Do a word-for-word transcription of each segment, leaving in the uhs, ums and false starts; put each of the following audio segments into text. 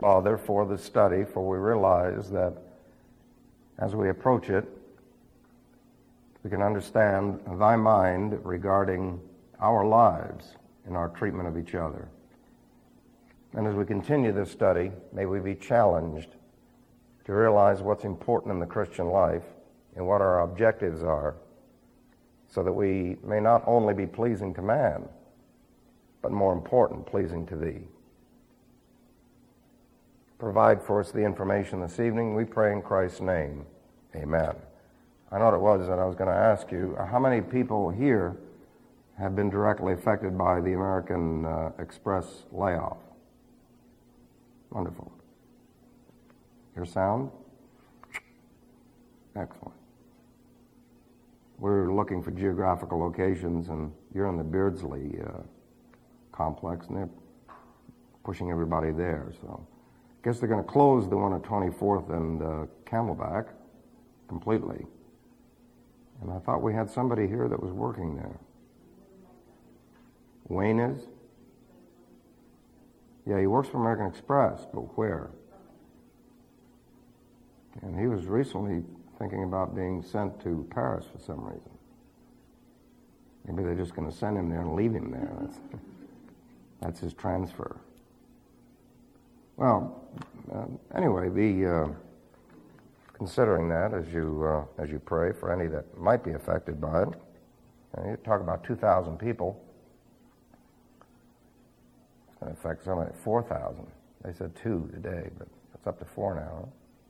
Father, for this study, for we realize that as we approach it, we can understand thy mind regarding our lives and our treatment of each other. And as we continue this study, may we be challenged to realize what's important in the Christian life and what our objectives are, so that we may not only be pleasing to man, but more important, pleasing to thee. Provide for us the information this evening, we pray in Christ's name. Amen. I know what it was that I was going to ask you. How many people here have been directly affected by the American uh, Express layoff? Wonderful. Your sound? Excellent. We're looking for geographical locations, and you're in the Beardsley uh, complex, and they're pushing everybody there. So I guess they're going to close the one at twenty-fourth and uh, Camelback completely. And I thought we had somebody here that was working there. Wayne is? Yeah, he works for American Express, but where? And he was recently thinking about being sent to Paris for some reason. Maybe they're just going to send him there and leave him there. That's, that's his transfer. Well, uh, anyway, the... Uh, Considering that, as you uh, as you pray for any that might be affected by it, uh, you talk about two thousand people. It's going to affect something like four thousand. They said two today, but it's up to four now.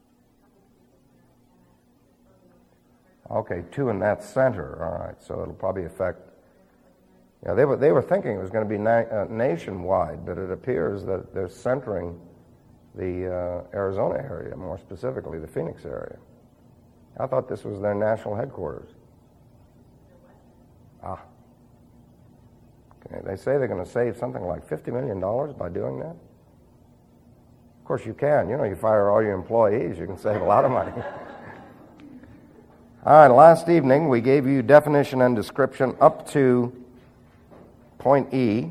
Huh? Okay, two in that center. All right, so it'll probably affect. Yeah, they were they were thinking it was going to be na- uh, nationwide, but it appears that they're centering the uh, Arizona area, more specifically the Phoenix area. I thought this was their national headquarters. Ah. Okay. They say they're going to save something like fifty million dollars by doing that. Of course you can. You know, you fire all your employees, you can save a lot of money. All right, last evening we gave you definition and description up to point E,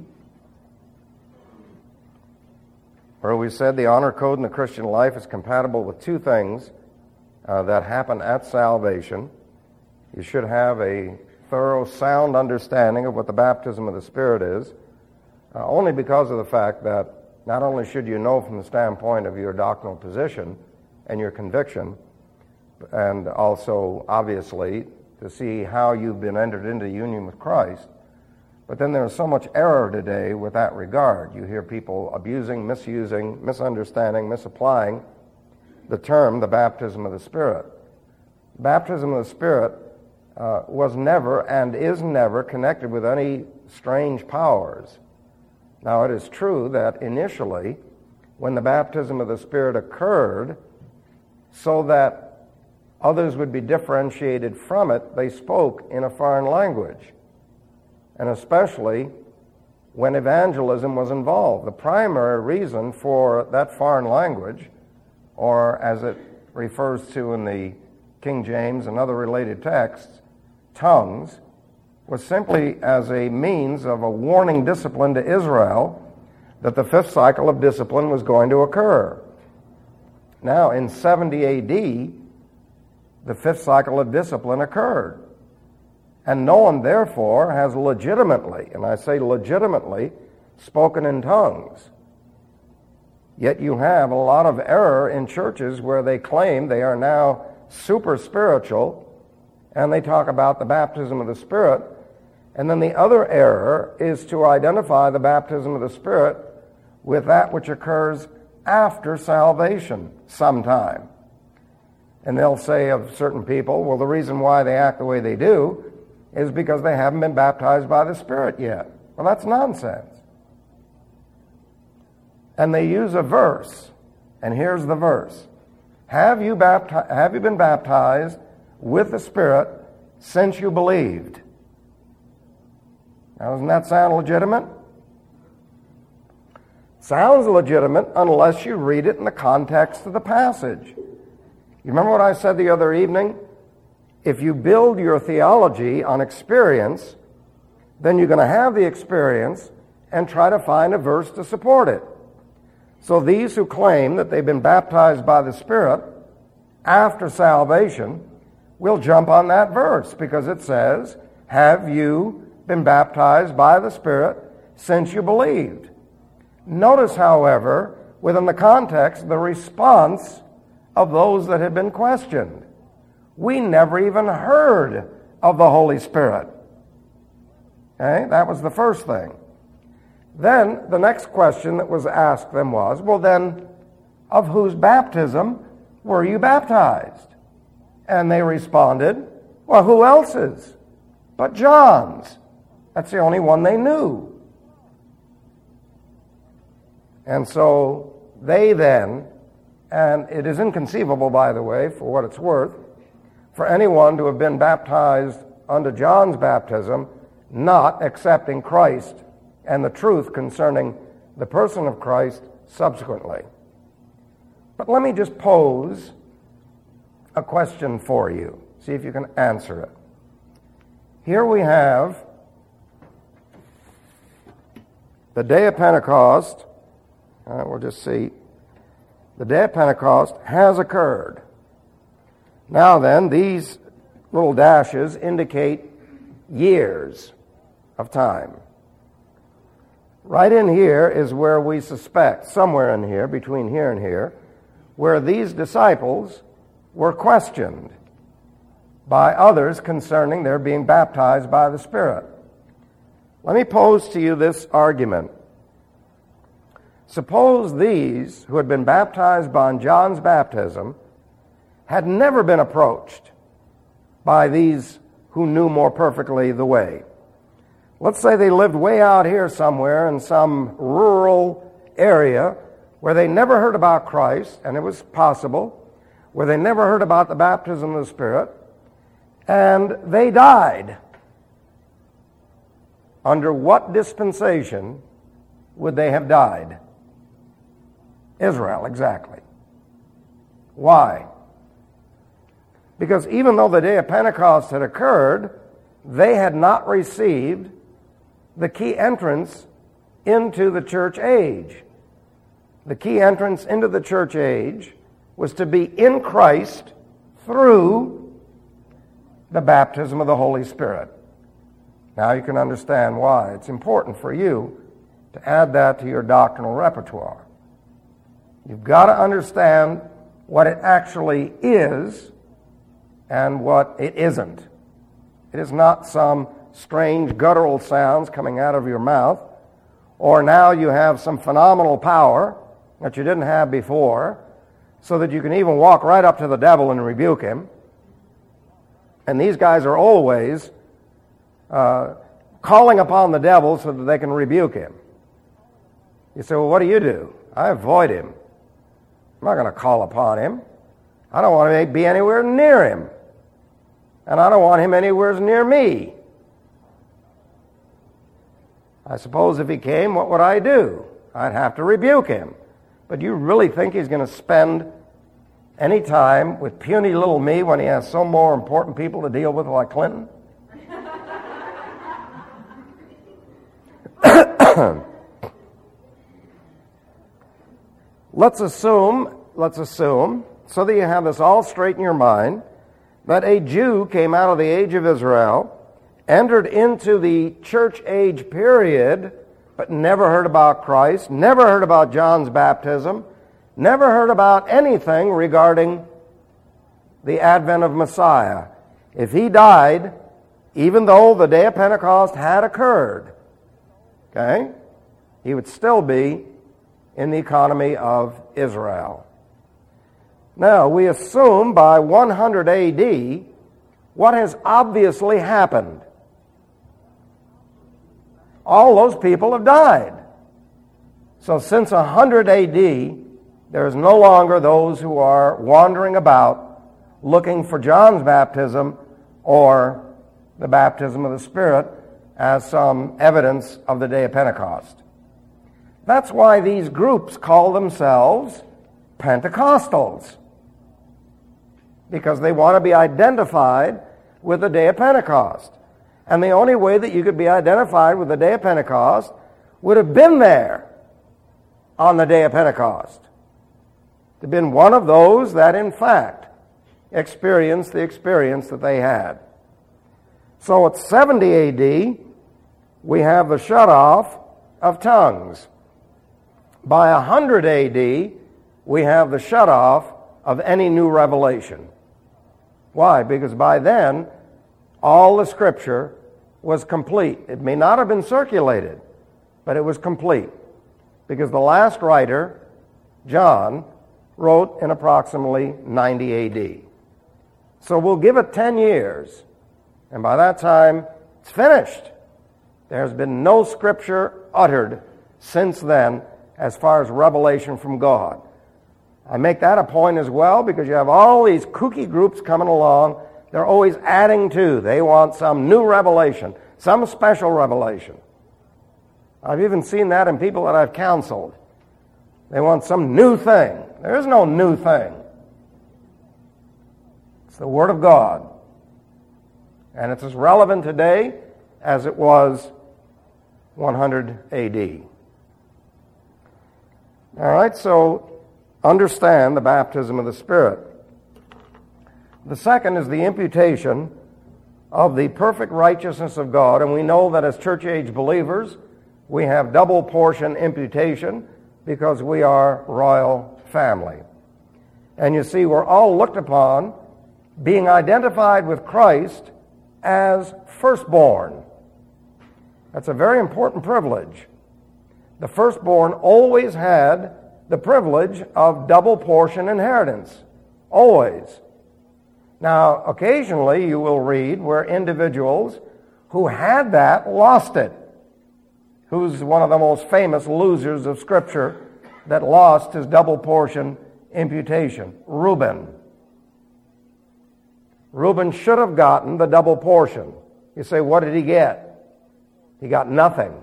where we said the honor code in the Christian life is compatible with two things uh, that happen at salvation. You should have a thorough, sound understanding of what the baptism of the Spirit is, uh, only because of the fact that not only should you know from the standpoint of your doctrinal position and your conviction, and also, obviously, to see how you've been entered into union with Christ, but then there's so much error today with that regard. You hear people abusing, misusing, misunderstanding, misapplying the term, the baptism of the Spirit. Baptism of the Spirit uh, was never and is never connected with any strange powers. Now, it is true that initially, when the baptism of the Spirit occurred, so that others would be differentiated from it, they spoke in a foreign language. And especially when evangelism was involved. The primary reason for that foreign language, or as it refers to in the King James and other related texts, tongues, was simply as a means of a warning discipline to Israel that the fifth cycle of discipline was going to occur. Now, in seventy A D, the fifth cycle of discipline occurred. And no one, therefore, has legitimately, and I say legitimately, spoken in tongues. Yet you have a lot of error in churches where they claim they are now super spiritual, and they talk about the baptism of the Spirit. And then the other error is to identify the baptism of the Spirit with that which occurs after salvation sometime. And they'll say of certain people, well, the reason why they act the way they do is because they haven't been baptized by the Spirit yet. Well, that's nonsense. And they use a verse, and here's the verse. Have you, bapti- have you been baptized with the Spirit since you believed? Now, doesn't that sound legitimate? Sounds legitimate unless you read it in the context of the passage. You remember what I said the other evening? If you build your theology on experience, then you're going to have the experience and try to find a verse to support it. So these who claim that they've been baptized by the Spirit after salvation will jump on that verse because it says, have you been baptized by the Spirit since you believed? Notice, however, within the context, the response of those that had been questioned. We never even heard of the Holy Spirit. Okay, that was the first thing. Then the next question that was asked them was, well then, of whose baptism were you baptized? And they responded, well, who else's but John's? That's the only one they knew. And so they then, and it is inconceivable, by the way, for what it's worth, for anyone to have been baptized under John's baptism, not accepting Christ and the truth concerning the person of Christ subsequently. But let me just pose a question for you. See if you can answer it. Here we have the day of Pentecost. Uh, we'll just see. The day of Pentecost has occurred. Now then, these little dashes indicate years of time. Right in here is where we suspect, somewhere in here, between here and here, where these disciples were questioned by others concerning their being baptized by the Spirit. Let me pose to you this argument. Suppose these who had been baptized by John's baptism had never been approached by these who knew more perfectly the way. Let's say they lived way out here somewhere in some rural area where they never heard about Christ, and it was possible, where they never heard about the baptism of the Spirit, and they died. Under what dispensation would they have died? Israel, exactly. Why? Because even though the day of Pentecost had occurred, they had not received the key entrance into the church age. The key entrance into the church age was to be in Christ through the baptism of the Holy Spirit. Now you can understand why. It's important for you to add that to your doctrinal repertoire. You've got to understand what it actually is and what it isn't. It is not some strange guttural sounds coming out of your mouth, or now you have some phenomenal power that you didn't have before, so that you can even walk right up to the devil and rebuke him. And these guys are always uh, calling upon the devil so that they can rebuke him. You say, well, what do you do? I avoid him. I'm not going to call upon him. I don't want to be anywhere near him. And I don't want him anywhere near me. I suppose if he came, what would I do? I'd have to rebuke him. But you really think he's going to spend any time with puny little me when he has so more important people to deal with like Clinton? Let's assume, let's assume, so that you have this all straight in your mind, that a Jew came out of the age of Israel, entered into the church age period, but never heard about Christ, never heard about John's baptism, never heard about anything regarding the advent of Messiah. If he died, even though the day of Pentecost had occurred, okay, he would still be in the economy of Israel. Now, we assume by one hundred A D what has obviously happened. All those people have died. So since one hundred A D, there is no longer those who are wandering about looking for John's baptism or the baptism of the Spirit as some evidence of the day of Pentecost. That's why these groups call themselves Pentecostals, because they want to be identified with the day of Pentecost. And the only way that you could be identified with the day of Pentecost would have been there. on the day of Pentecost. They've been one of those that, in fact, experienced the experience that they had. So at seventy A D, we have the shut-off of tongues. By one hundred A D, we have the shut-off of any new revelation. Why? Because by then, all the Scripture was complete. It may not have been circulated, but it was complete. Because the last writer, John, wrote in approximately ninety A D. So we'll give it ten years, and by that time, it's finished. There's been no Scripture uttered since then as far as revelation from God. I make that a point as well because you have all these kooky groups coming along. They're always adding to. They want some new revelation, some special revelation. I've even seen that in people that I've counseled. They want some new thing. There is no new thing. It's the Word of God. And it's as relevant today as it was one hundred A D. All right, so understand the baptism of the Spirit. The second is the imputation of the perfect righteousness of God, and we know that as church-age believers, we have double portion imputation because we are royal family. And you see, we're all looked upon being identified with Christ as firstborn. That's a very important privilege. The firstborn always had the privilege of double portion inheritance. Always. Now, occasionally you will read where individuals who had that lost it. Who's one of the most famous losers of Scripture that lost his double portion imputation? Reuben. Reuben should have gotten the double portion. You say, what did he get? He got nothing.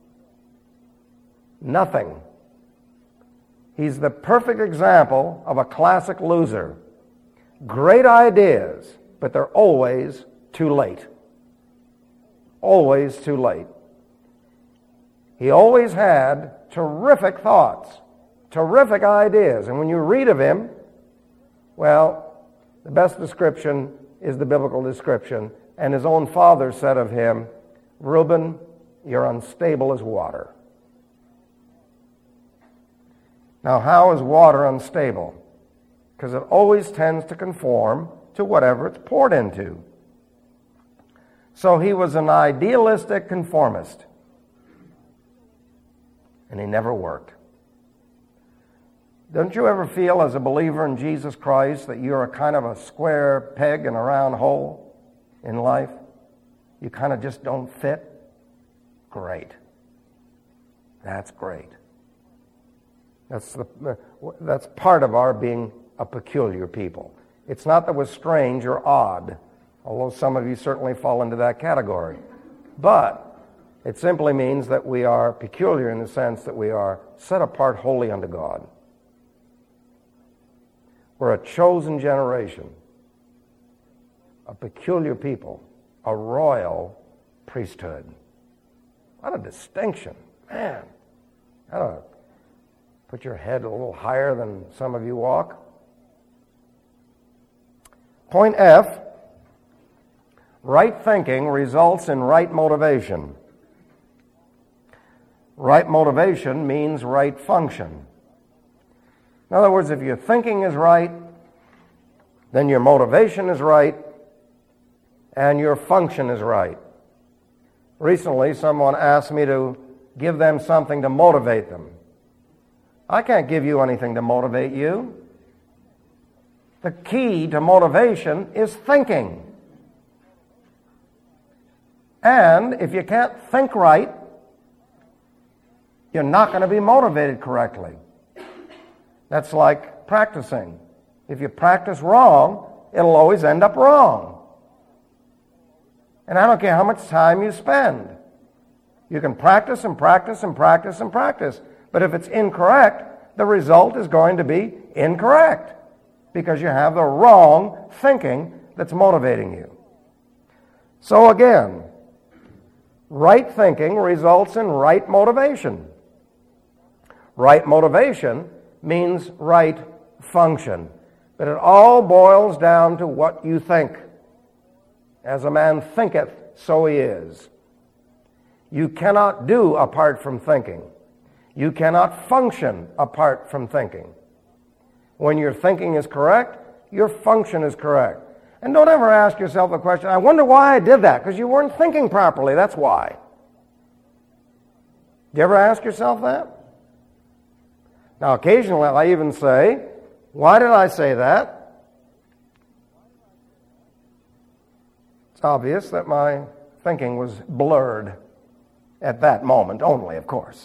Nothing. He's the perfect example of a classic loser. Great ideas, but they're always too late. Always too late. He always had terrific thoughts, terrific ideas. And when you read of him, well, the best description is the biblical description. And his own father said of him, Reuben, you're unstable as water. Now, how is water unstable? Because it always tends to conform to whatever it's poured into. So he was an idealistic conformist. And he never worked. Don't you ever feel as a believer in Jesus Christ that you're a kind of a square peg in a round hole in life? You kind of just don't fit? Great. That's great. That's the, that's part of our being a peculiar people. It's not that we're strange or odd, although some of you certainly fall into that category. But it simply means that we are peculiar in the sense that we are set apart wholly unto God. We're a chosen generation, a peculiar people, a royal priesthood. What a distinction. Man, I don't know. Put your head a little higher than some of you walk. Point F, right thinking results in right motivation. Right motivation means right function. In other words, if your thinking is right, then your motivation is right, and your function is right. Recently, someone asked me to give them something to motivate them. I can't give you anything to motivate you. The key to motivation is thinking. And if you can't think right, you're not going to be motivated correctly. That's like practicing. If you practice wrong, it'll always end up wrong. And I don't care how much time you spend. You can practice and practice and practice and practice. But if it's incorrect, the result is going to be incorrect because you have the wrong thinking that's motivating you. So again, right thinking results in right motivation. Right motivation means right function. But it all boils down to what you think. As a man thinketh, so he is. You cannot do apart from thinking. You cannot function apart from thinking. When your thinking is correct, your function is correct. And don't ever ask yourself the question, I wonder why I did that, because you weren't thinking properly, that's why. Do you ever ask yourself that? Now, occasionally I even say, why did I say that? It's obvious that my thinking was blurred at that moment only, of course.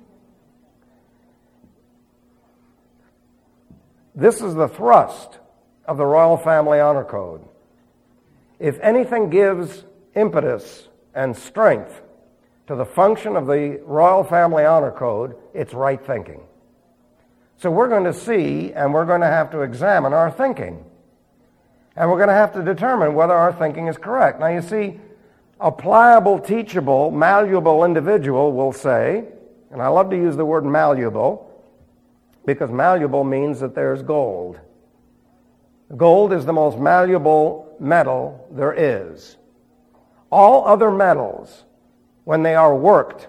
This is the thrust of the Royal Family Honor Code. If anything gives impetus and strength to the function of the Royal Family Honor Code, it's right thinking. So we're going to see, and we're going to have to examine our thinking. And we're going to have to determine whether our thinking is correct. Now you see, a pliable, teachable, malleable individual will say, and I love to use the word malleable, because malleable means that there's gold. Gold is the most malleable metal there is. All other metals, when they are worked,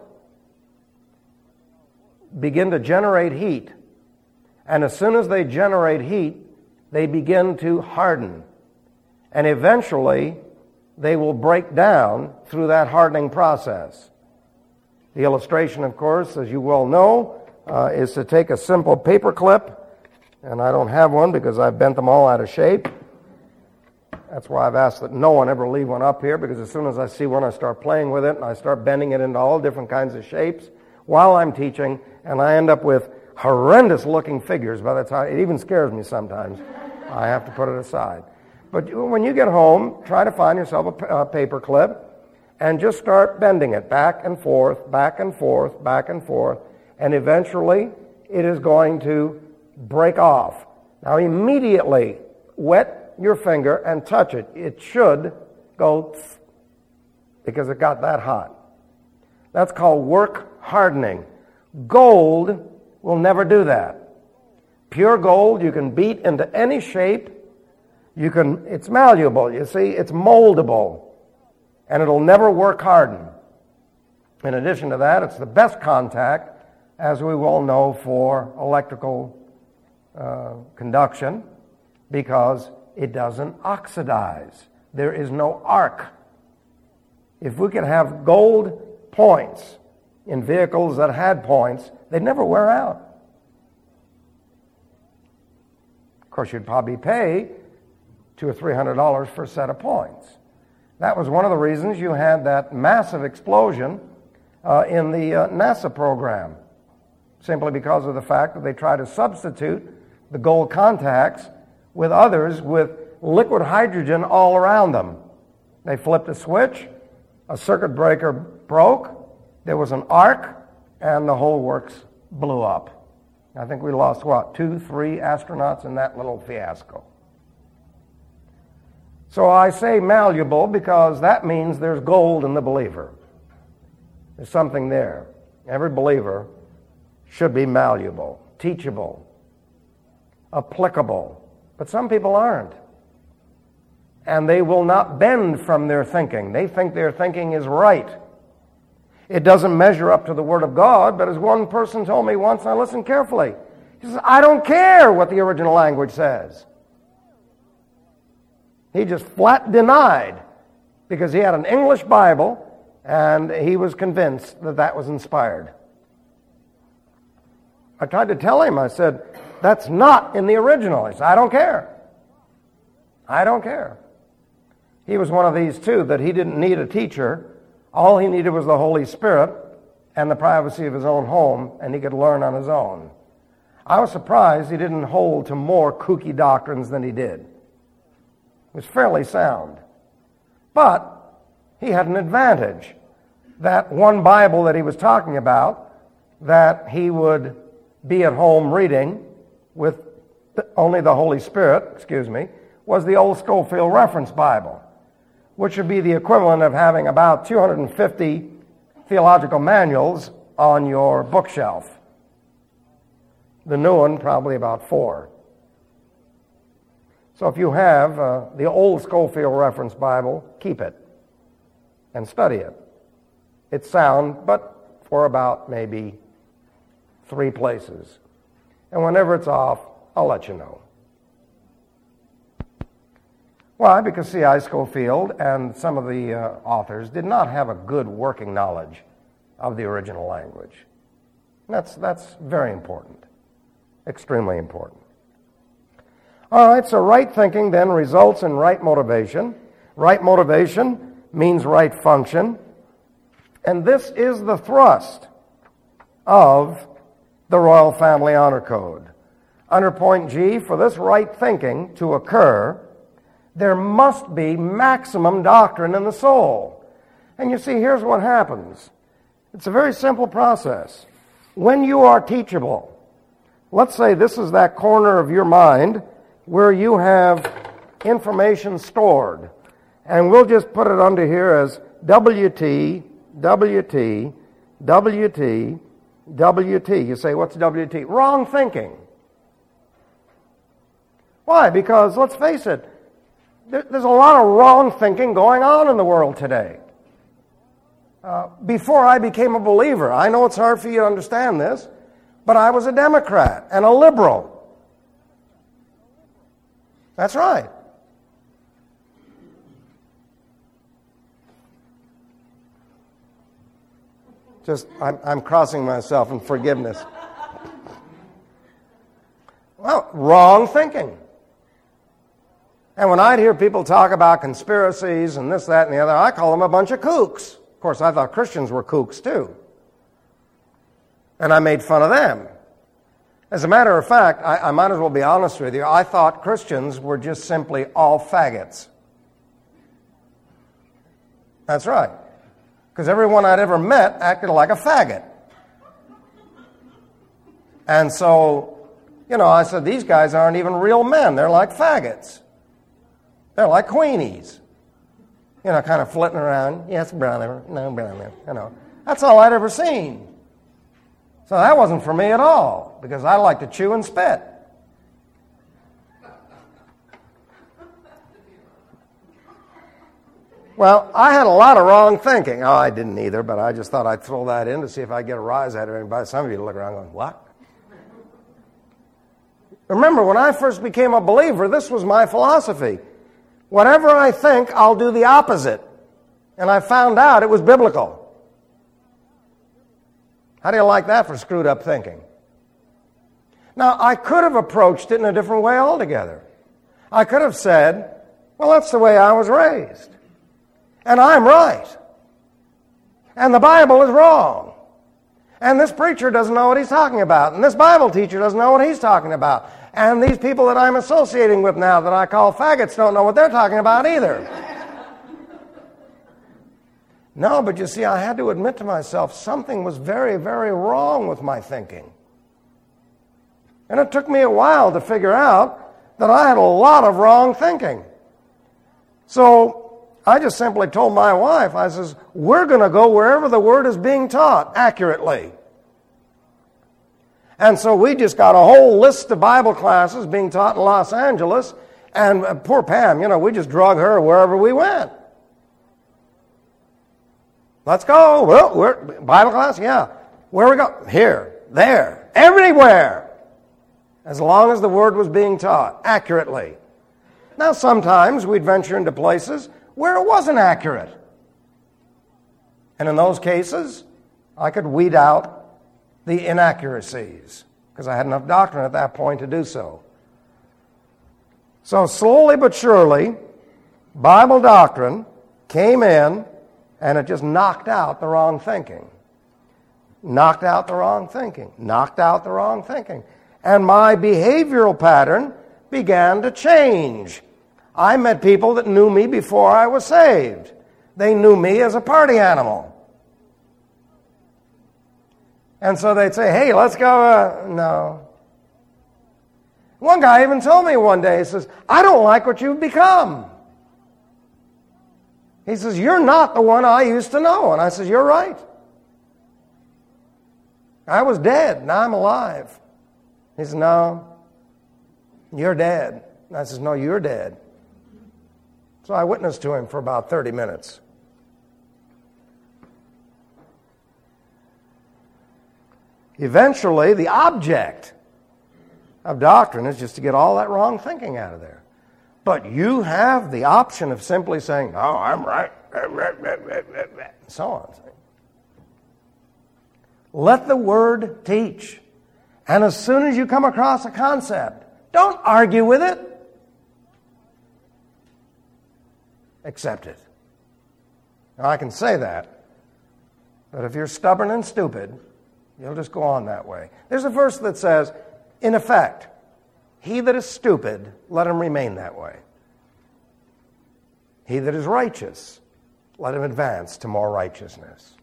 begin to generate heat. And as soon as they generate heat, they begin to harden. And eventually, they will break down through that hardening process. The illustration, of course, as you well know, uh, is to take a simple paper clip, and I don't have one because I've bent them all out of shape. That's why I've asked that no one ever leave one up here, because as soon as I see one, I start playing with it, and I start bending it into all different kinds of shapes while I'm teaching, and I end up with horrendous-looking figures by the time. It even scares me sometimes. I have to put it aside. But when you get home, try to find yourself a, a paper clip and just start bending it back and forth, back and forth, back and forth, and eventually it is going to break off. Now immediately wet your finger and touch it. It should go tss, because it got that hot. That's called work hardening. Gold will never do that. Pure gold you can beat into any shape. You can, it's malleable, you see, it's moldable, and it'll never work harden. In addition to that, it's the best contact, as we well know, for electrical uh, conduction, because it doesn't oxidize. There is no arc. If we could have gold points in vehicles that had points, they'd never wear out. Of course, you'd probably pay two or three hundred dollars for a set of points. That was one of the reasons you had that massive explosion uh, in the uh, NASA program, simply because of the fact that they tried to substitute the gold contacts with others with liquid hydrogen all around them. They flipped a switch, a circuit breaker broke, there was an arc, and the whole works blew up. I think we lost, what, two, three astronauts in that little fiasco. So I say malleable because that means there's gold in the believer. There's something there. Every believer should be malleable, teachable, applicable. But some people aren't. And they will not bend from their thinking. They think their thinking is right. It doesn't measure up to the Word of God, but as one person told me once, and I listened carefully, he says, I don't care what the original language says. He just flat denied, because he had an English Bible, and he was convinced that that was inspired. I tried to tell him, I said, that's not in the original. He said, I don't care. I don't care. He was one of these, too, that he didn't need a teacher. All he needed was the Holy Spirit and the privacy of his own home, and he could learn on his own. I was surprised he didn't hold to more kooky doctrines than he did. It was fairly sound. But he had an advantage. That one Bible that he was talking about, that he would be at home reading with only the Holy Spirit, excuse me, was the old Scofield Reference Bible, which would be the equivalent of having about two hundred fifty theological manuals on your bookshelf. The new one, probably about four. So if you have uh, the old Scofield Reference Bible, keep it and study it. It's sound, but for about maybe three places. And whenever it's off, I'll let you know. Why? Because C I Scofield and some of the uh, authors did not have a good working knowledge of the original language. That's, that's very important, extremely important. All right, so right thinking then results in right motivation. Right motivation means right function. And this is the thrust of the Royal Family Honor Code. Under point G, for this right thinking to occur, there must be maximum doctrine in the soul. And you see, here's what happens. It's a very simple process. When you are teachable, let's say this is that corner of your mind where you have information stored. And we'll just put it under here as W T, W T, W T, W T. You say, what's W T? Wrong thinking. Why? Because, let's face it, there's a lot of wrong thinking going on in the world today. Uh, before I became a believer, I know it's hard for you to understand this, but I was a Democrat and a liberal. That's right. Just, I'm, I'm crossing myself in forgiveness. Well, wrong thinking. And when I'd hear people talk about conspiracies and this, that, and the other, I call them a bunch of kooks. Of course, I thought Christians were kooks too. And I made fun of them. As a matter of fact, I, I might as well be honest with you, I thought Christians were just simply all faggots. That's right. Because everyone I'd ever met acted like a faggot. And so, you know, I said, these guys aren't even real men. They're like faggots. They're like queenies. You know, kind of flitting around. Yes, brother. No, brother. You know, that's all I'd ever seen. So that wasn't for me at all, because I like to chew and spit. Well, I had a lot of wrong thinking. Oh, I didn't either, but I just thought I'd throw that in to see if I get a rise out of anybody. Some of you look around going, what? Remember, when I first became a believer, this was my philosophy. Whatever I think, I'll do the opposite. And I found out it was biblical. How do you like that for screwed up thinking? Now, I could have approached it in a different way altogether. I could have said, well, that's the way I was raised. And I'm right. And the Bible is wrong. And this preacher doesn't know what he's talking about. And this Bible teacher doesn't know what he's talking about. And these people that I'm associating with now that I call faggots don't know what they're talking about either. No, but you see, I had to admit to myself something was very, very wrong with my thinking. And it took me a while to figure out that I had a lot of wrong thinking. So I just simply told my wife, I says, we're going to go wherever the Word is being taught accurately. And so we just got a whole list of Bible classes being taught in Los Angeles, and uh, poor Pam, you know, we just drug her wherever we went. Let's go. Well, we're, Bible class? Yeah. Where we go? Here, there, everywhere. As long as the Word was being taught accurately. Now, sometimes we'd venture into places where it wasn't accurate. And in those cases, I could weed out the inaccuracies, because I had enough doctrine at that point to do so. So slowly but surely, Bible doctrine came in, and it just knocked out the wrong thinking. Knocked out the wrong thinking. Knocked out the wrong thinking. And my behavioral pattern began to change. I met people that knew me before I was saved. They knew me as a party animal. And so they'd say, hey, let's go. Uh, no. One guy even told me one day, he says, I don't like what you've become. He says, you're not the one I used to know. And I says, you're right. I was dead, now I'm alive. He says, no, you're dead. And I says, no, you're dead. So I witnessed to him for about thirty minutes. Eventually, the object of doctrine is just to get all that wrong thinking out of there. But you have the option of simply saying, no, I'm right, and so on. Let the Word teach. And as soon as you come across a concept, don't argue with it. Accept it. Now, I can say that, but if you're stubborn and stupid, you'll just go on that way. There's a verse that says, in effect, he that is stupid, let him remain that way. He that is righteous, let him advance to more righteousness.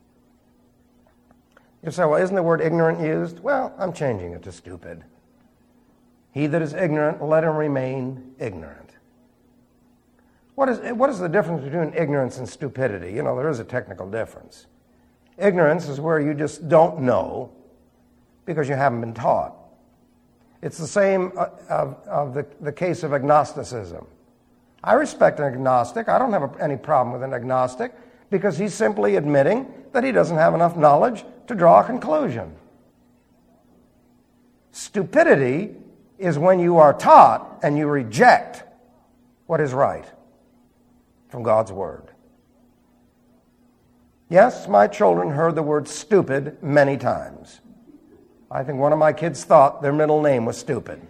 You say, well, isn't the word ignorant used? Well, I'm changing it to stupid. He that is ignorant, let him remain ignorant. What is, what is the difference between ignorance and stupidity? You know, there is a technical difference. Ignorance is where you just don't know because you haven't been taught. It's the same of, of the, the case of agnosticism. I respect an agnostic. I don't have any problem with an agnostic because he's simply admitting that he doesn't have enough knowledge to draw a conclusion. Stupidity is when you are taught and you reject what is right from God's Word. Yes, my children heard the word stupid many times. I think one of my kids thought their middle name was Stupid.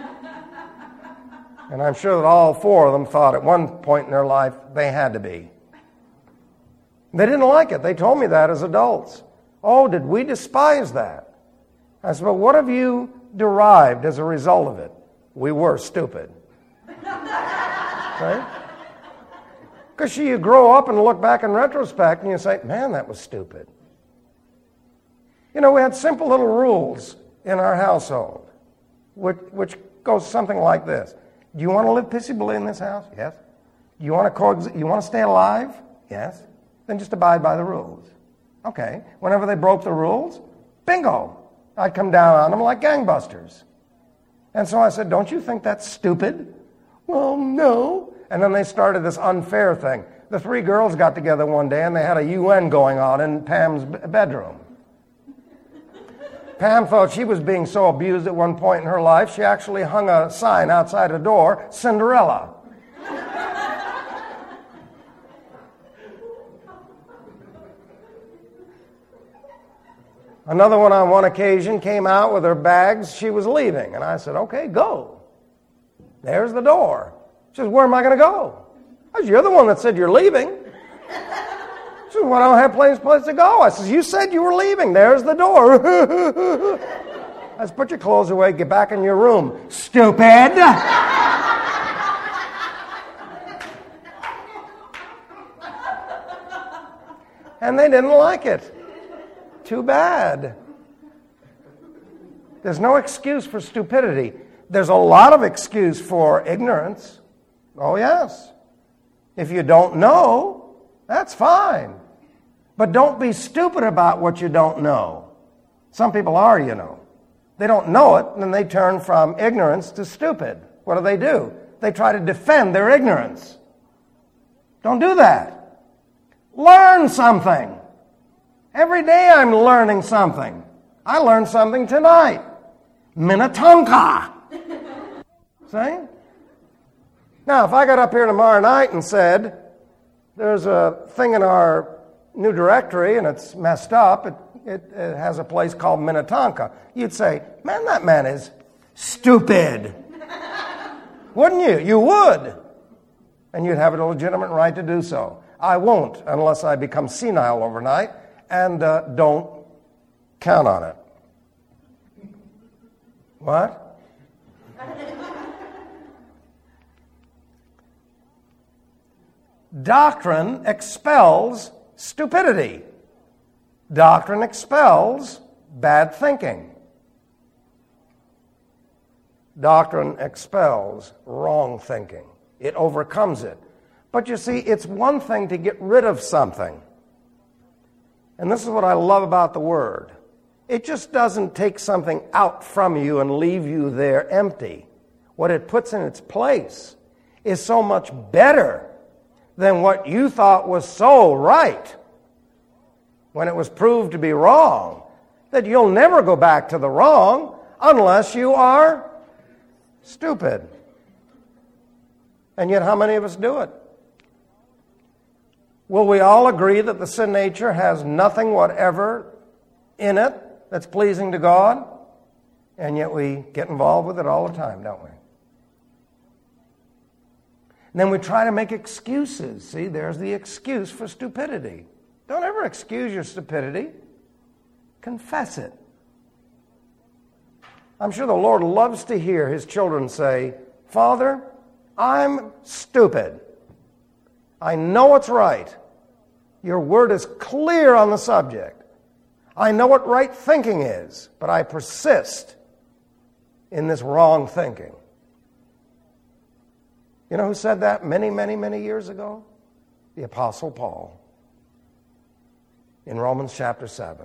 And I'm sure that all four of them thought at one point in their life they had to be. They didn't like it. They told me that as adults. Oh, did we despise that? I said, well, what have you derived as a result of it? We were stupid. Right? Because you grow up and look back in retrospect and you say, man, that was stupid. You know, we had simple little rules in our household, which, which goes something like this. Do you want to live peaceably in this house? Yes. Do you want to coexist? You want to stay alive? Yes. Then just abide by the rules. Okay. Whenever they broke the rules, bingo. I'd come down on them like gangbusters. And so I said, don't you think that's stupid? Well, no. And then they started this unfair thing. The three girls got together one day and they had a U N going on in Pam's bedroom. Pam thought she was being so abused at one point in her life, she actually hung a sign outside a door, Cinderella. Another one on one occasion came out with her bags. She was leaving. And I said, okay, go. There's the door. She says, where am I going to go? I said, you're the one that said you're leaving. She said, well, I don't have place, place to go. I said, you said you were leaving. There's the door. I said, put your clothes away. Get back in your room. Stupid. And they didn't like it. Too bad. There's no excuse for stupidity. There's a lot of excuse for ignorance. Oh, yes. If you don't know, that's fine. But don't be stupid about what you don't know. Some people are, you know. They don't know it, and then they turn from ignorance to stupid. What do they do? They try to defend their ignorance. Don't do that. Learn something. Every day I'm learning something. I learned something tonight. Minnetonka. See? Now, if I got up here tomorrow night and said, there's a thing in our new directory and it's messed up, it, it, it has a place called Minnetonka, you'd say, man, that man is stupid. Wouldn't you? You would. And you'd have a legitimate right to do so. I won't unless I become senile overnight. And uh, don't count on it. What? Doctrine expels stupidity. Doctrine expels bad thinking. Doctrine expels wrong thinking. It overcomes it. But you see, it's one thing to get rid of something. And this is what I love about the Word. it just doesn't take something out from you and leave you there empty. What it puts in its place is so much better than what you thought was so right when it was proved to be wrong, that you'll never go back to the wrong unless you are stupid. And yet, how many of us do it? Will we all agree that the sin nature has nothing whatever in it that's pleasing to God? And yet we get involved with it all the time, don't we? And then we try to make excuses. See, there's the excuse for stupidity. Don't ever excuse your stupidity. Confess it. I'm sure the Lord loves to hear His children say, Father, I'm stupid. I know what's right. Your word is clear on the subject. I know what right thinking is, but I persist in this wrong thinking. You know who said that many, many, many years ago? The Apostle Paul in Romans chapter seven.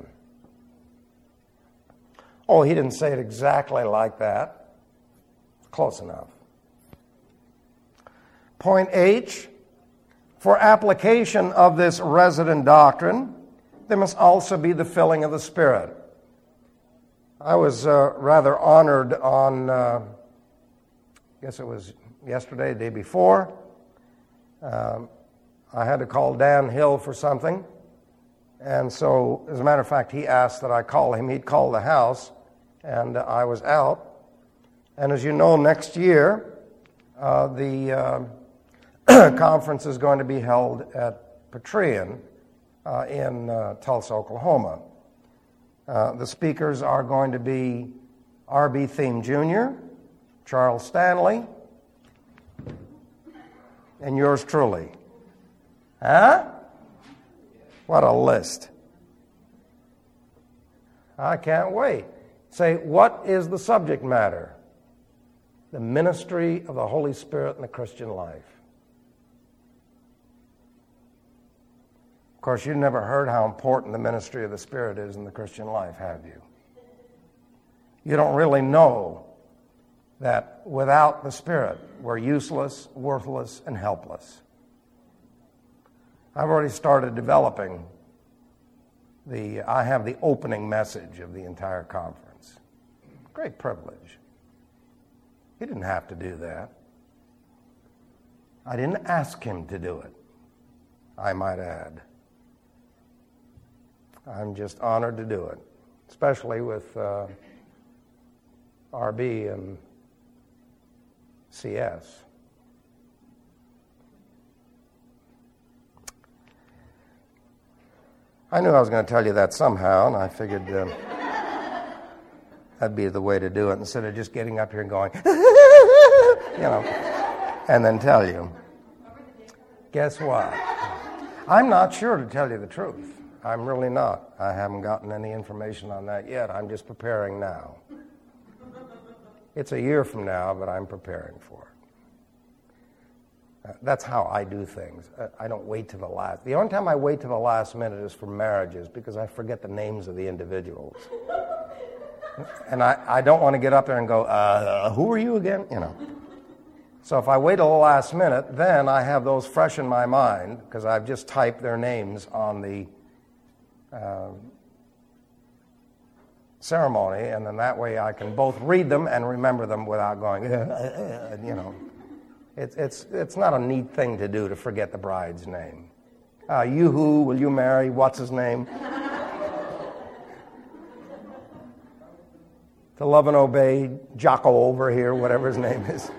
Oh, he didn't say it exactly like that. Close enough. Point H, for application of this resident doctrine, there must also be the filling of the Spirit. I was uh, rather honored on, uh, I guess it was yesterday, the day before. Um, I had to call Dan Hill for something. And so, as a matter of fact, he asked that I call him. He'd call the house, and uh, I was out. And as you know, next year, uh, the uh, conference is going to be held at Petrian uh, in uh, Tulsa, Oklahoma. Uh, the speakers are going to be R B Thiem Junior, Charles Stanley, and yours truly. Huh? What a list. I can't wait. Say, what is the subject matter? The ministry of the Holy Spirit in the Christian life. Of course, you've never heard how important the ministry of the Spirit is in the Christian life, have you? You don't really know that without the Spirit, we're useless, worthless, and helpless. I've already started developing the, I have the opening message of the entire conference. Great privilege. He didn't have to do that. I didn't ask him to do it, I might add. I'm just honored to do it, especially with uh, R B and C S. I knew I was going to tell you that somehow, and I figured uh, that'd be the way to do it instead of just getting up here and going, you know, and then tell you. Guess what? I'm not sure, to tell you the truth. I'm really not. I haven't gotten any information on that yet. I'm just preparing now. It's a year from now, but I'm preparing for it. Uh, that's how I do things. Uh, I don't wait to the last. The only time I wait to the last minute is for marriages because I forget the names of the individuals. And I, I don't want to get up there and go, uh, who are you again? You know. So if I wait till the last minute, then I have those fresh in my mind because I've just typed their names on the uh, ceremony, and then that way I can both read them and remember them without going, uh, uh, you know. It's it's it's not a neat thing to do to forget the bride's name. Uh, you who will you marry? What's his name? To love and obey Jocko over here, whatever his name is.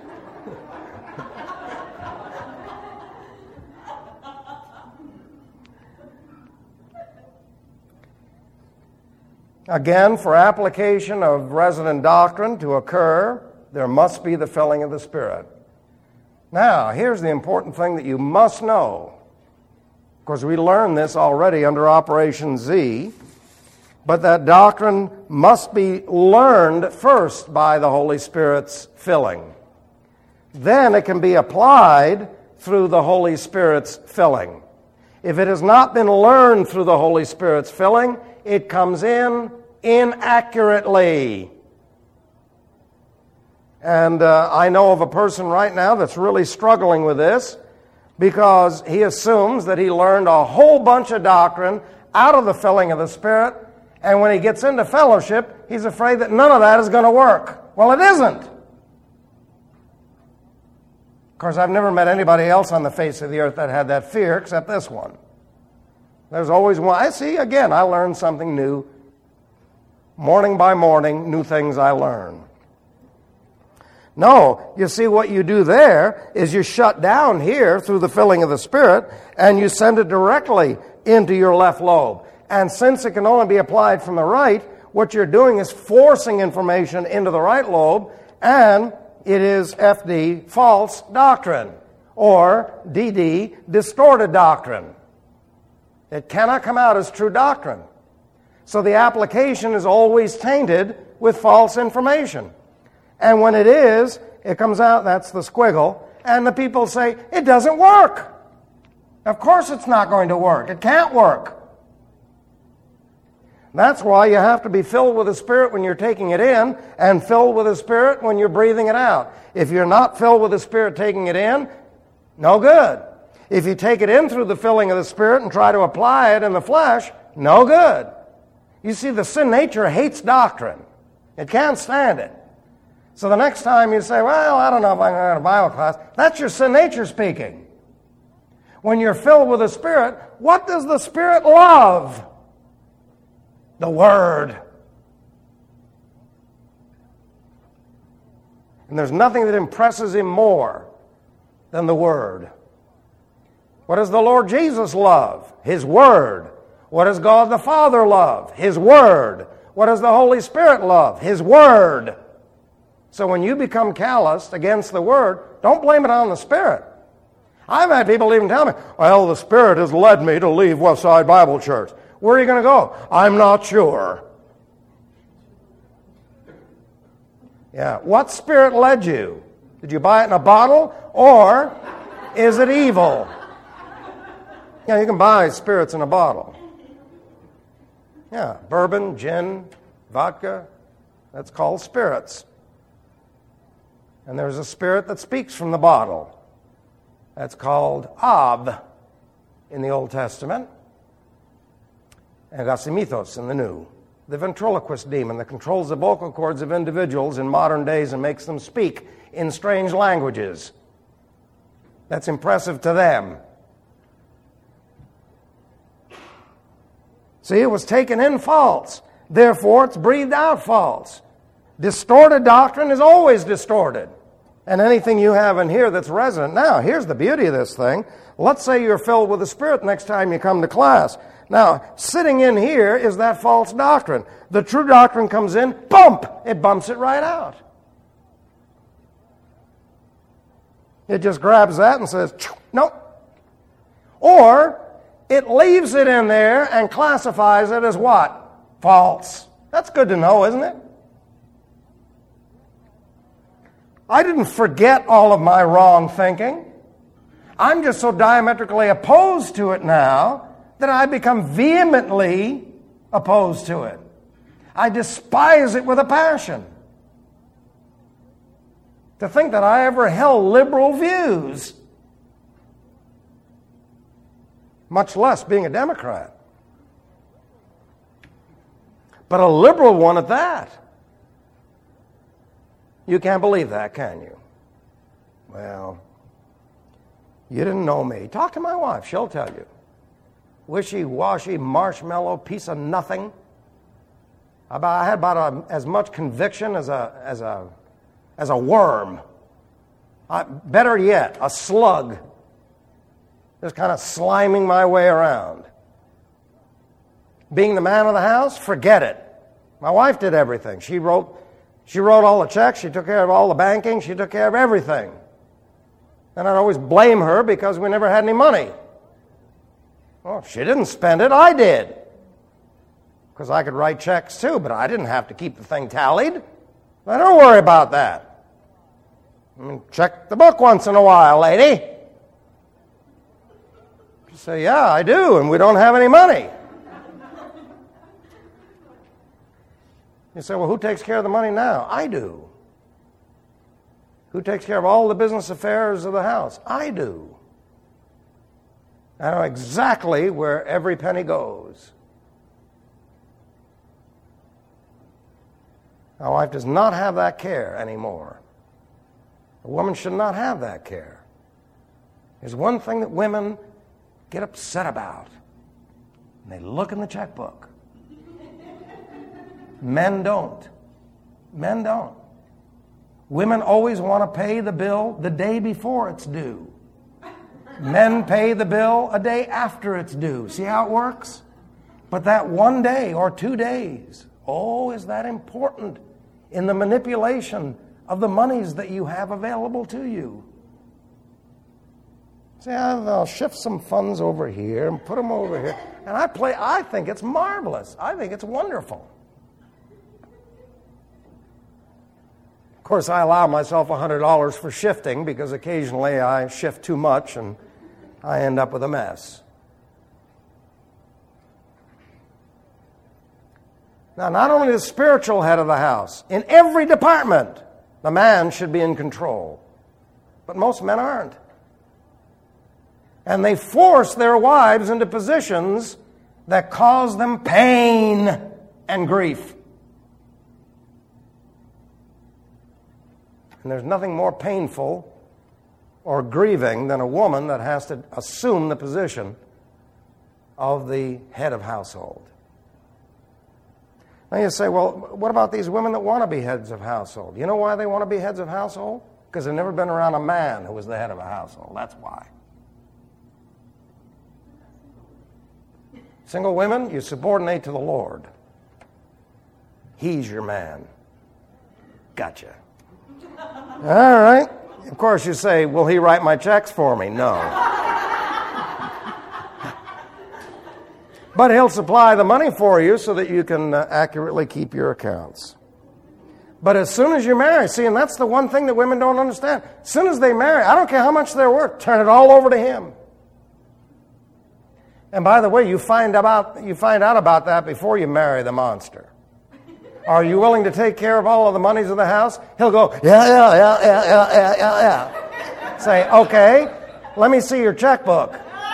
Again, for application of resident doctrine to occur, there must be the filling of the Spirit. Now, here's the important thing that you must know. Of course, we learned this already under Operation Z, but that doctrine must be learned first by the Holy Spirit's filling. Then it can be applied through the Holy Spirit's filling. If it has not been learned through the Holy Spirit's filling, it comes in inaccurately. And uh, I know of a person right now that's really struggling with this because he assumes that he learned a whole bunch of doctrine out of the filling of the Spirit, and when he gets into fellowship, he's afraid that none of that is going to work. Well, it isn't. Of course, I've never met anybody else on the face of the earth that had that fear except this one. There's always one. I see, again, I learn something new. Morning by morning, new things I learn. No, you see, what you do there is you shut down here through the filling of the Spirit, and you send it directly into your left lobe. And since it can only be applied from the right, what you're doing is forcing information into the right lobe, and it is F D, false doctrine, or D D, distorted doctrine. It cannot come out as true doctrine. So the application is always tainted with false information. And when it is, it comes out, that's the squiggle, and the people say, it doesn't work. Of course it's not going to work. It can't work. That's why you have to be filled with the Spirit when you're taking it in, and filled with the Spirit when you're breathing it out. If you're not filled with the Spirit taking it in, no good. If you take it in through the filling of the Spirit and try to apply it in the flesh, no good. You see, the sin nature hates doctrine. It can't stand it. So the next time you say, well, I don't know if I'm going to Bible class, that's your sin nature speaking. When you're filled with the Spirit, what does the Spirit love? The Word. And there's nothing that impresses Him more than the Word. What does the Lord Jesus love? His Word. What does God the Father love? His Word. What does the Holy Spirit love? His Word. So when you become calloused against the Word, don't blame it on the Spirit. I've had people even tell me, well, the Spirit has led me to leave Westside Bible Church. Where are you going to go? I'm not sure. Yeah. What spirit led you? Did you buy it in a bottle, or is it evil? Yeah, you can buy spirits in a bottle. Yeah, bourbon, gin, vodka, that's called spirits. And there's a spirit that speaks from the bottle. That's called Ab in the Old Testament, and Gasimithos in the New. The ventriloquist demon that controls the vocal cords of individuals in modern days and makes them speak in strange languages. That's impressive to them. See, it was taken in false. Therefore, it's breathed out false. Distorted doctrine is always distorted. And anything you have in here that's resonant. Now, here's the beauty of this thing. Let's say you're filled with the Spirit next time you come to class. Now, sitting in here is that false doctrine. The true doctrine comes in, bump! It bumps it right out. It just grabs that and says, nope. Or it leaves it in there and classifies it as what? False. That's good to know, isn't it? I didn't forget all of my wrong thinking. I'm just so diametrically opposed to it now that I become vehemently opposed to it. I despise it with a passion. To think that I ever held liberal views, much less being a Democrat. But a liberal one at that. You can't believe that, can you? Well, you didn't know me. Talk to my wife, she'll tell you. Wishy-washy, marshmallow, piece of nothing. About, I had about a, as much conviction as a as a as a worm. Uh, better yet, a slug. Just kind of sliming my way around. Being the man of the house, forget it. My wife did everything. She wrote, she wrote all the checks. She took care of all the banking. She took care of everything. And I'd always blame her because we never had any money. Well, if she didn't spend it, I did. Because I could write checks too, but I didn't have to keep the thing tallied. I don't worry about that. I mean, check the book once in a while, lady. You say, yeah, I do, and we don't have any money. You say, well, who takes care of the money now? I do. Who takes care of all the business affairs of the house? I do. I know exactly where every penny goes. My wife does not have that care anymore. A woman should not have that care. There's one thing that women get upset about, and they look in the checkbook. Men don't. Men don't. Women always want to pay the bill the day before it's due. Men pay the bill a day after it's due. See how it works? But that one day or two days, oh, is that important in the manipulation of the monies that you have available to you. See, I'll shift some funds over here and put them over here. And I play, I think it's marvelous. I think it's wonderful. Of course, I allow myself one hundred dollars for shifting because occasionally I shift too much and I end up with a mess. Now, not only the spiritual head of the house, in every department, the man should be in control. But most men aren't. And they force their wives into positions that cause them pain and grief. And there's nothing more painful or grieving than a woman that has to assume the position of the head of household. Now you say, well, what about these women that want to be heads of household? You know why they want to be heads of household? Because they've never been around a man who was the head of a household. That's why. Single women, you subordinate to the Lord. He's your man. Gotcha. All right. Of course, you say, will he write my checks for me? No. But he'll supply the money for you so that you can uh, accurately keep your accounts. But as soon as you marry, see, and that's the one thing that women don't understand. As soon as they marry, I don't care how much they're worth, turn it all over to him. And by the way, you find about you find out about that before you marry the monster. Are you willing to take care of all of the monies of the house? He'll go, yeah, yeah, yeah, yeah, yeah, yeah, yeah, yeah. Say, okay, let me see your checkbook.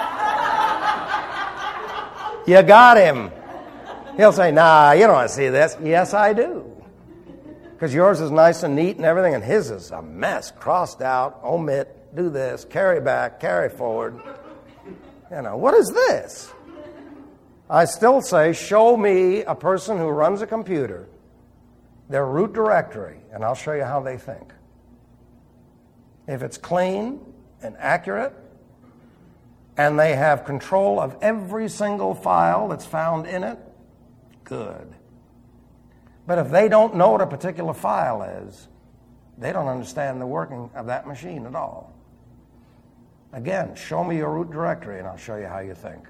You got him. He'll say, nah, you don't want to see this. Yes, I do. Because yours is nice and neat and everything, and his is a mess. Crossed out, omit, do this, carry back, carry forward. You know, what is this? I still say, show me a person who runs a computer, their root directory, and I'll show you how they think. If it's clean and accurate, and they have control of every single file that's found in it, good. But if they don't know what a particular file is, they don't understand the working of that machine at all. Again, show me your root directory and I'll show you how you think.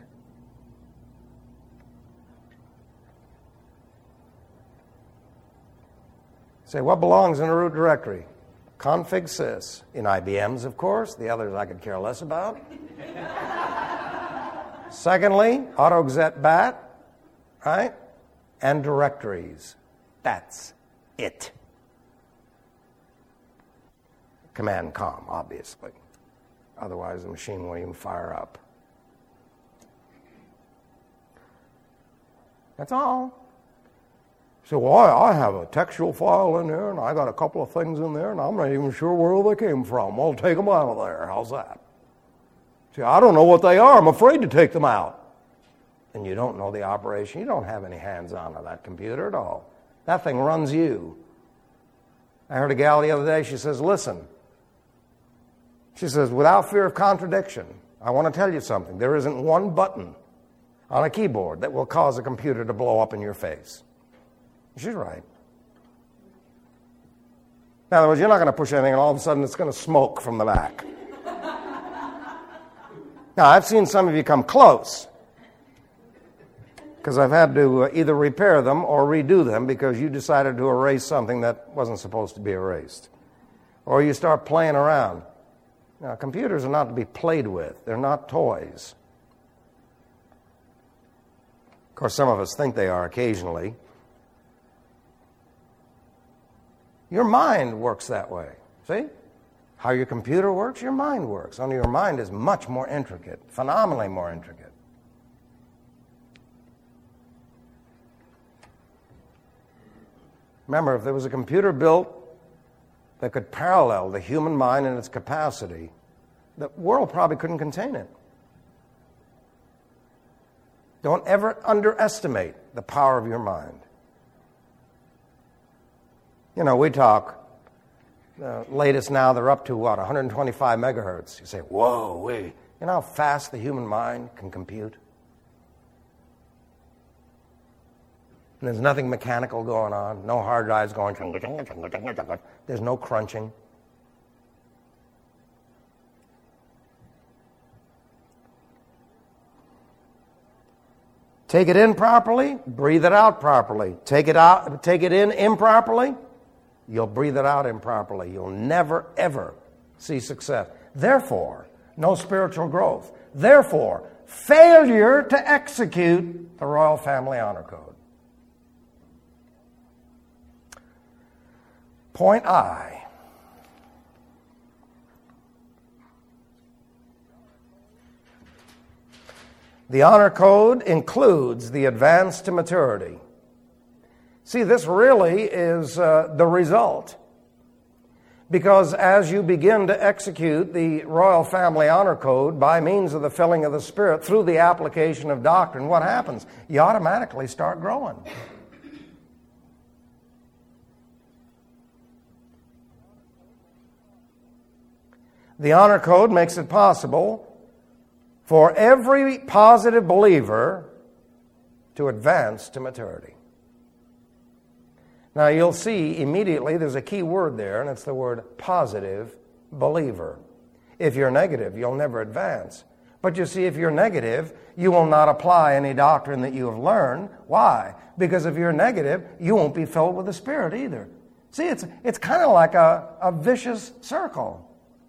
Say, what belongs in a root directory? Config sys. In I B M's, of course. The others I could care less about. Secondly, AutoExec bat, right? And directories. That's it. Command com, obviously. Otherwise, the machine won't even fire up. That's all. So, well, I have a textual file in there, and I got a couple of things in there, and I'm not even sure where they came from. Well, take them out of there. How's that? See, I don't know what they are. I'm afraid to take them out. And you don't know the operation. You don't have any hands-on on that computer at all. That thing runs you. I heard a gal the other day, she says, listen. She says, without fear of contradiction, I want to tell you something. There isn't one button on a keyboard that will cause a computer to blow up in your face. She's right. In other words, you're not going to push anything and all of a sudden it's going to smoke from the back. Now, I've seen some of you come close because I've had to either repair them or redo them because you decided to erase something that wasn't supposed to be erased. Or you start playing around. Now, computers are not to be played with. They're not toys. Of course, some of us think they are occasionally. Your mind works that way. See? How your computer works, your mind works. Only your mind is much more intricate, phenomenally more intricate. Remember, if there was a computer built that could parallel the human mind in its capacity, the world probably couldn't contain it. Don't ever underestimate the power of your mind. You know, we talk, the latest now, they're up to, what, one hundred twenty-five megahertz. You say, whoa, wait. You know how fast the human mind can compute? And there's nothing mechanical going on, no hard drives going, there's no crunching. Take it in properly, breathe it out properly. Take it out, take it in improperly, you'll breathe it out improperly. You'll never, ever see success. Therefore, no spiritual growth. Therefore, failure to execute the Royal Family Honor Code. Point I. The Honor Code includes the advance to maturity. See, this really is uh, the result. Because as you begin to execute the Royal Family Honor Code by means of the filling of the Spirit through the application of doctrine, what happens? You automatically start growing. The Honor Code makes it possible for every positive believer to advance to maturity. Now you'll see immediately there's a key word there, and it's the word positive believer. If you're negative, you'll never advance. But you see, if you're negative, you will not apply any doctrine that you have learned. Why? Because if you're negative, you won't be filled with the Spirit either. See, it's, it's kind of like a, a vicious circle.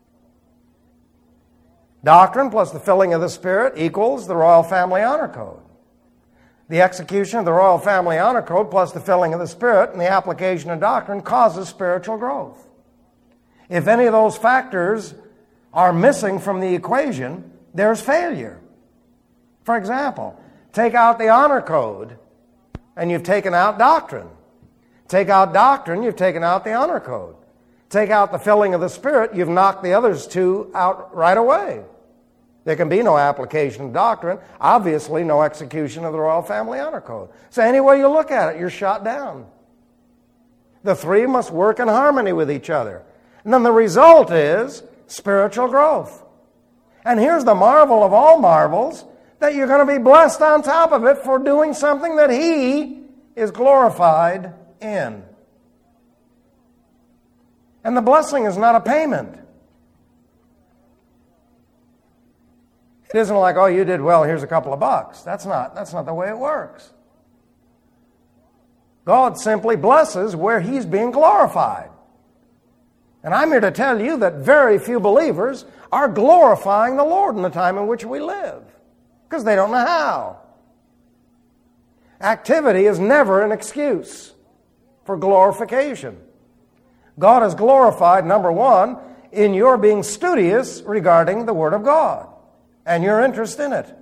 Doctrine plus the filling of the Spirit equals the Royal Family Honor Code. The execution of the Royal Family Honor Code plus the filling of the Spirit and the application of doctrine causes spiritual growth. If any of those factors are missing from the equation, there's failure. For example, take out the Honor Code and you've taken out doctrine. Take out doctrine, you've taken out the Honor Code. Take out the filling of the Spirit, you've knocked the others two out right away. There can be no application of doctrine, obviously no execution of the Royal Family Honor Code. So any way you look at it, you're shot down. The three must work in harmony with each other. And then the result is spiritual growth. And here's the marvel of all marvels, that you're going to be blessed on top of it for doing something that He is glorified in. And the blessing is not a payment. It isn't like, oh, you did well, here's a couple of bucks. That's not, that's not the way it works. God simply blesses where He's being glorified. And I'm here to tell you that very few believers are glorifying the Lord in the time in which we live, because they don't know how. Activity is never an excuse for glorification. God is glorified, number one, in your being studious regarding the Word of God and your interest in it.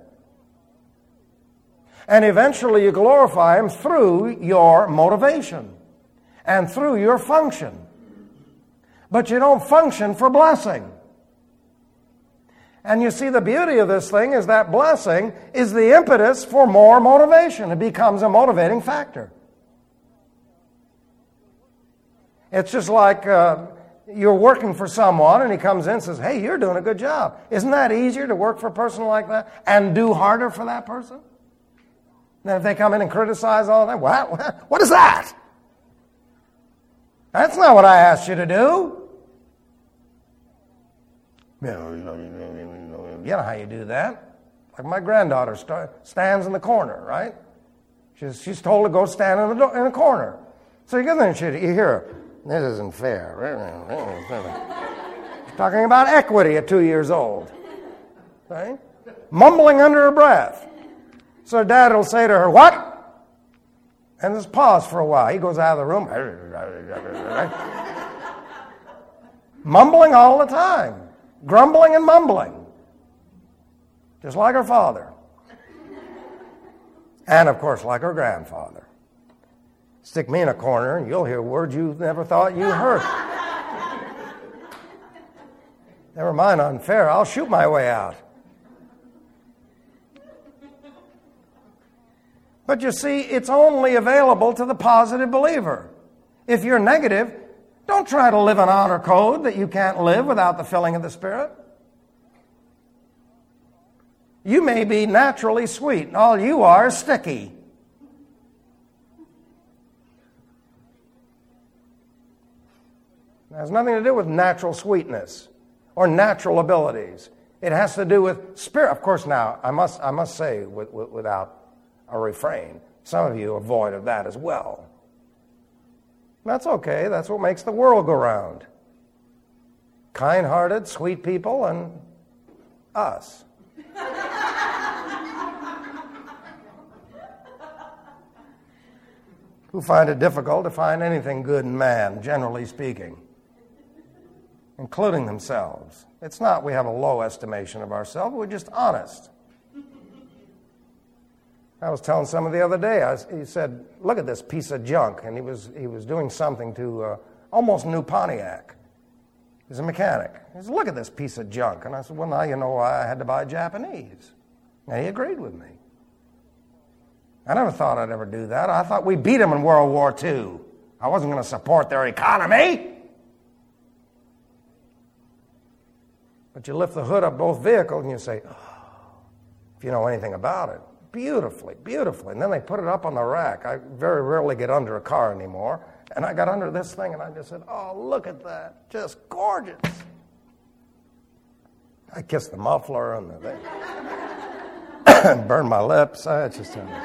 And eventually you glorify Him through your motivation and through your function. But you don't function for blessing. And you see, the beauty of this thing is that blessing is the impetus for more motivation. It becomes a motivating factor. It's just like uh, you're working for someone and he comes in and says, hey, you're doing a good job. Isn't that easier to work for a person like that and do harder for that person? Then if they come in and criticize all that, what, what is that? That's not what I asked you to do. You know how you do that. Like my granddaughter st- stands in the corner, right? She's, she's told to go stand in the, in the corner. So you get there and she, you hear her, this isn't fair. She's talking about equity at two years old. Right? Mumbling under her breath. So Dad will say to her, what? And just pause for a while. He goes out of the room, mumbling all the time, grumbling and mumbling, just like her father. And, of course, like her grandfather. Stick me in a corner and you'll hear words you never thought you heard. Never mind unfair, I'll shoot my way out. But you see, it's only available to the positive believer. If you're negative, don't try to live an honor code that you can't live without the filling of the Spirit. You may be naturally sweet, and all you are is sticky. It has nothing to do with natural sweetness or natural abilities. It has to do with spirit. Of course, now, I must, I must say, with, with, without a refrain, some of you are void of that as well. That's okay. That's what makes the world go round. Kind-hearted, sweet people, and us. Who find it difficult to find anything good in man, generally speaking, including themselves. It's not we have a low estimation of ourselves, we're just honest. I was telling someone the other day, I was, he said, look at this piece of junk, and he was he was doing something to uh, almost new Pontiac. He's a mechanic. He said, look at this piece of junk. And I said, well, now you know why I had to buy Japanese. And he agreed with me. I never thought I'd ever do that. I thought we beat them in World War Two. I wasn't going to support their economy. But you lift the hood of both vehicles and you say, oh, if you know anything about it, beautifully, beautifully. And then they put it up on the rack. I very rarely get under a car anymore. And I got under this thing and I just said, oh, look at that. Just gorgeous. I kissed the muffler and the thing. Burned my lips. I just... Uh,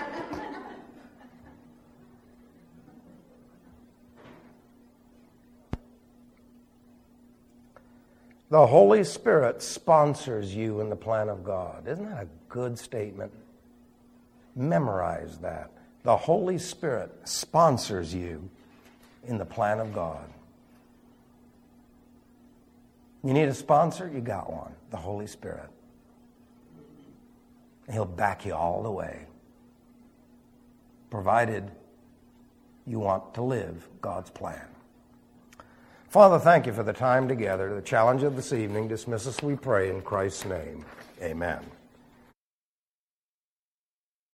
The Holy Spirit sponsors you in the plan of God. Isn't that a good statement? Memorize that. The Holy Spirit sponsors you in the plan of God. You need a sponsor? You got one. The Holy Spirit. He'll back you all the way, provided you want to live God's plan. Father, thank you for the time together. The challenge of this evening, dismiss us, we pray, in Christ's name. Amen.